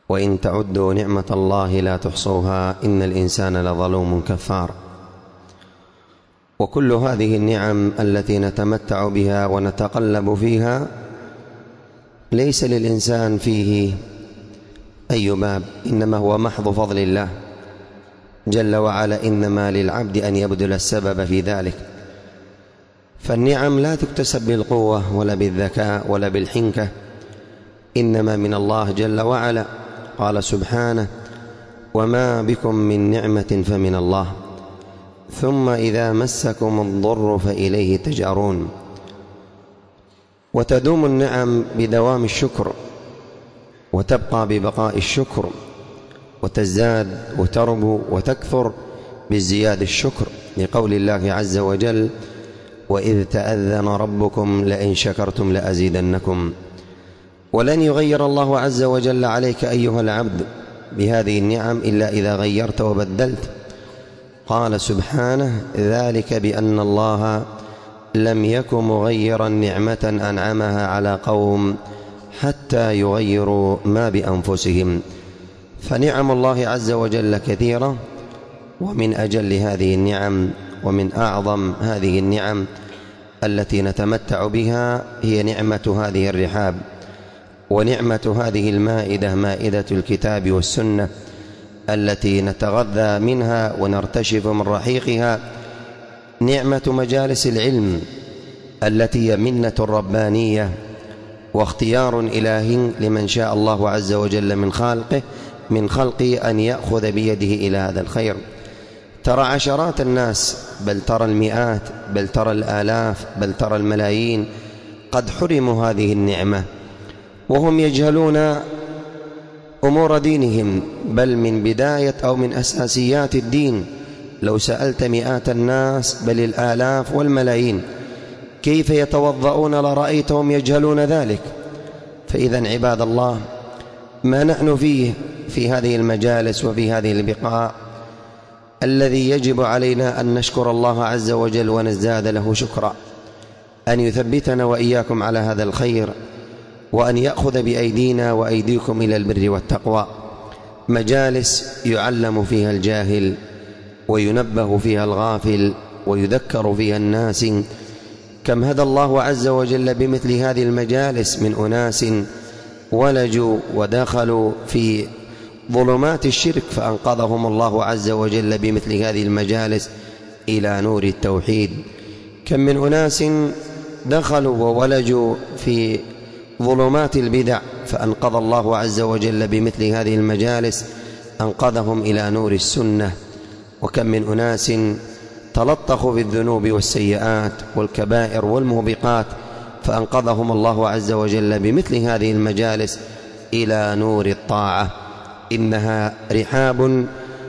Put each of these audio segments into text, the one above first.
وإن تعدوا نعمة الله لا تحصوها إن الإنسان لظلوم كفار. وكل هذه النعم التي نتمتع بها ونتقلب فيها ليس للإنسان فيه أي باب، إنما هو محض فضل الله جل وعلا. إنما للعبد أن يبذل السبب في ذلك. فالنعم لا تكتسب بالقوة ولا بالذكاء ولا بالحنكة، إنما من الله جل وعلا. قال سبحانه: وما بكم من نعمة فمن الله ثم إذا مسكم الضر فإليه تجأرون. وتدوم النعم بدوام الشكر، وتبقى ببقاء الشكر، وتزداد وتربو وتكثر بازدياد الشكر، لقول الله عز وجل: وإذ تأذن ربكم لئن شكرتم لأزيدنكم. ولن يغير الله عز وجل عليك أيها العبد بهذه النعم إلا إذا غيرت وبدلت. قال سبحانه: ذلك بأن الله لم يك مغيرا نعمة أنعمها على قوم حتى يغيروا ما بأنفسهم. فنعم الله عز وجل كثيرة، ومن أجل هذه النعم ومن أعظم هذه النعم التي نتمتع بها هي نعمة هذه الرحاب، ونعمة هذه المائدة، مائدة الكتاب والسنة التي نتغذى منها ونرتشف من رحيقها، نعمة مجالس العلم التي هي منة ربانية واختيار إلهي لمن شاء الله عز وجل من خلقه أن يأخذ بيده إلى هذا الخير. ترى عشرات الناس، بل ترى المئات، بل ترى الآلاف، بل ترى الملايين قد حرموا هذه النعمة وهم يجهلون أمور دينهم، بل من بداية أو من أساسيات الدين. لو سألت مئات الناس بل الآلاف والملايين كيف يتوضؤون لرأيتهم يجهلون ذلك. فإذا عباد الله، ما نحن فيه في هذه المجالس وفي هذه البقاع الذي يجب علينا أن نشكر الله عز وجل ونزداد له شكرا، أن يثبتنا وإياكم على هذا الخير، وأن يأخذ بأيدينا وأيديكم إلى البر والتقوى. مجالس يعلم فيها الجاهل وينبه فيها الغافل ويذكر فيها الناس. كم هدى الله عز وجل بمثل هذه المجالس من أناس ولجوا ودخلوا في ظلمات الشرك فأنقذهم الله عز وجل بمثل هذه المجالس إلى نور التوحيد. كم من أناس دخلوا وولجوا في ظلمات البدع فأنقذ الله عز وجل بمثل هذه المجالس، أنقذهم إلى نور السنة. وكم من أناس تلطخوا بالذنوب والسيئات والكبائر والموبقات فأنقذهم الله عز وجل بمثل هذه المجالس إلى نور الطاعة. إنها رحاب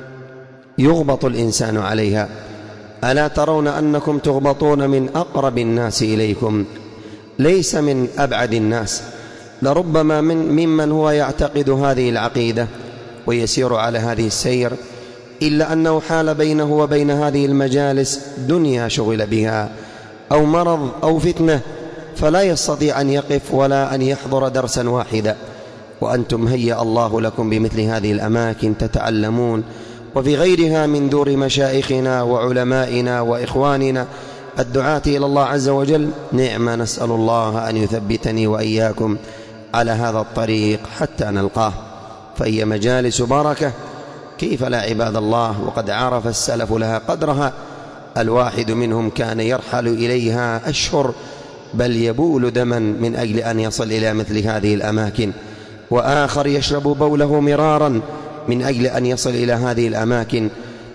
يغبط الإنسان عليها. ألا ترون أنكم تغبطون من أقرب الناس إليكم، ليس من أبعد الناس، لربما ممن هو يعتقد هذه العقيدة ويسير على هذه السير، إلا أنه حال بينه وبين هذه المجالس دنيا شغل بها أو مرض أو فتنة، فلا يستطيع أن يقف ولا أن يحضر درسا واحدا. وأنتم هيأ الله لكم بمثل هذه الأماكن تتعلمون، وفي غيرها من دور مشايخنا وعلمائنا وإخواننا الدعاة إلى الله عز وجل. نعمة، نسأل الله أن يثبتني وإياكم على هذا الطريق حتى نلقاه. فهي مجالس بركة، كيف لا عباد الله، وقد عرف السلف لها قدرها. الواحد منهم كان يرحل إليها أشهر بل يبول دما من أجل أن يصل إلى مثل هذه الأماكن، وآخر يشرب بوله مرارا من أجل أن يصل إلى هذه الأماكن.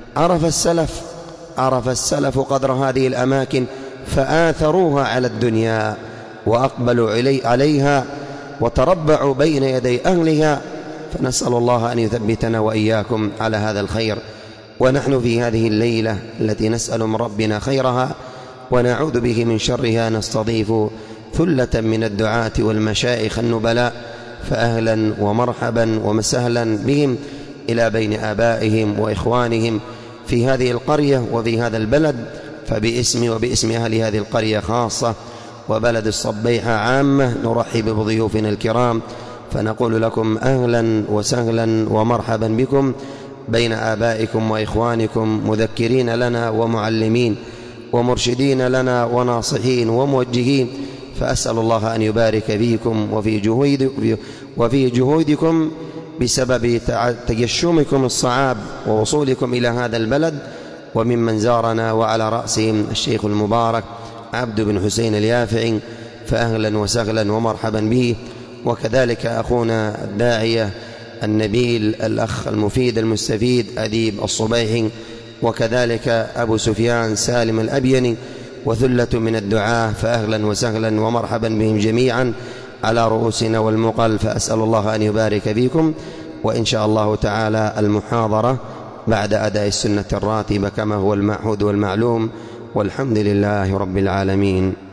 عرف السلف قدر هذه الأماكن فآثروها على الدنيا وأقبلوا عليها وتربعوا بين يدي أهلها. فنسأل الله أن يثبتنا وإياكم على هذا الخير. ونحن في هذه الليلة التي نسأل من ربنا خيرها ونعوذ به من شرها نستضيف ثلة من الدعاة والمشايخ النبلاء، فأهلا ومرحبا ومسهلا بهم إلى بين آبائهم وإخوانهم في هذه القرية وفي هذا البلد. فباسمي وباسم أهل هذه القرية خاصة وبلد الصبيحة عامة نرحب بضيوفنا الكرام، فنقول لكم أهلا وسهلا ومرحبا بكم بين آبائكم وإخوانكم، مذكرين لنا ومعلمين ومرشدين لنا وناصحين وموجهين. فأسأل الله أن يبارك فيكم وفي جهودكم بسبب تجشمكم الصعاب ووصولكم إلى هذا البلد. وممن زارنا وعلى رأسهم الشيخ المبارك عبد بن حسين اليافعي، فأهلا وسهلا ومرحبا به. وكذلك أخونا الداعية النبيل الأخ المفيد المستفيد أديب الصبيحي، وكذلك أبو سفيان سالم الأبيني، وثلة من الدعاة، فأهلا وسهلا ومرحبا بهم جميعا على رؤوسنا والمقل. فأسأل الله أن يبارك فيكم. وإن شاء الله تعالى المحاضرة بعد أداء السنة الراتبة كما هو المعهود والمعلوم، والحمد لله رب العالمين.